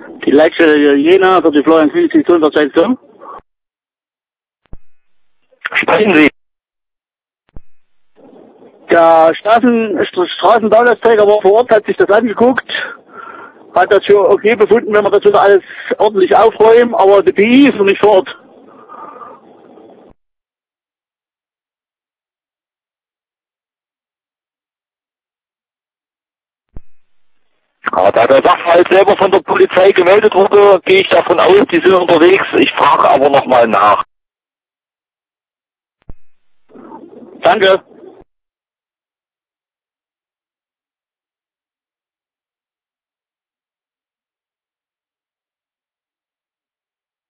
Die Leitstelle Jena für die Florian Institution der Zeitung. Sprechen Sie. Der Straßenbauleitsträger war vor Ort, hat sich das angeguckt, hat das für okay befunden, wenn wir das wieder alles ordentlich aufräumen, aber die BI ist noch nicht vor Ort. Ja, da der Sachverhalt selber von der Polizei gemeldet wurde, gehe ich davon aus, die sind unterwegs. Ich frage aber nochmal nach. Danke.